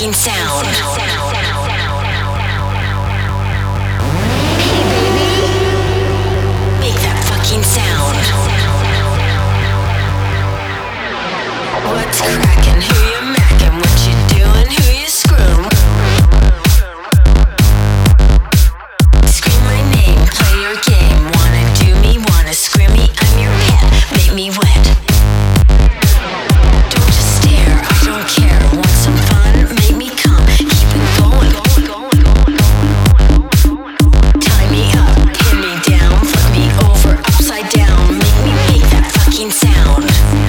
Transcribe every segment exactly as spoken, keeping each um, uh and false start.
fucking sound. Make that fucking sound. What's cracking? Who you macking? What you doing? Who you screwing? Scream my name, play your game. Wanna do me, wanna scream me? I'm your pet, make me wet. Don't just stare, I don't care. Want some fun? Make me come. Keep it going, going, going, going, going. Tie me up, pin me down, flip me over, upside down. Make me make that fucking sound.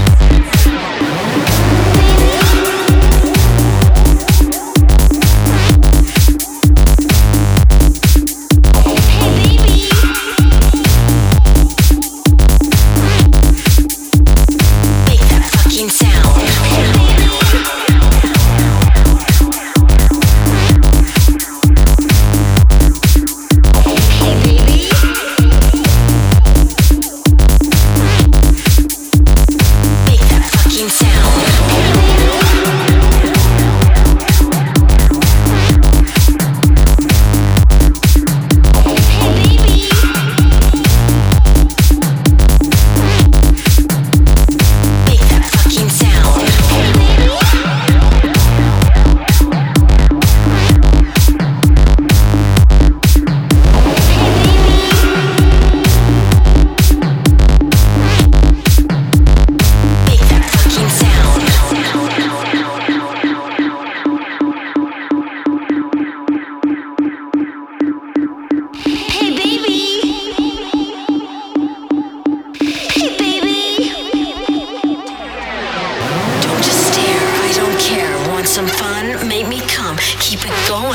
Some fun, make me come, keep it going.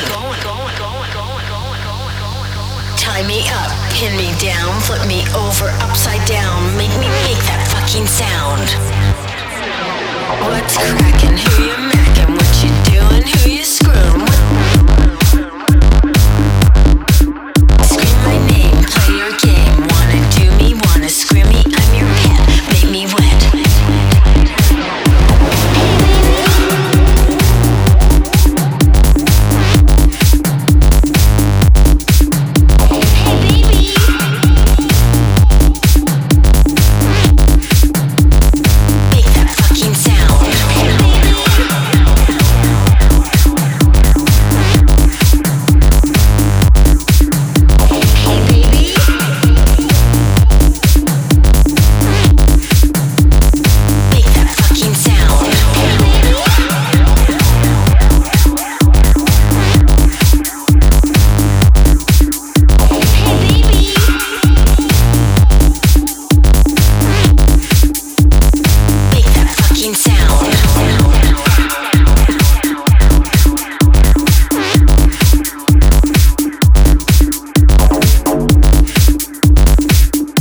Tie me up, pin me down, flip me over, upside down. Make me make that fucking sound. What's cracking? Who you macking? What you doing? Who you screwing? Scream my name, play your game. Wanna do me, wanna scream me? I'm your pet, make me wet.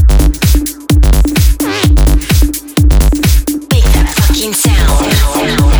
Sound.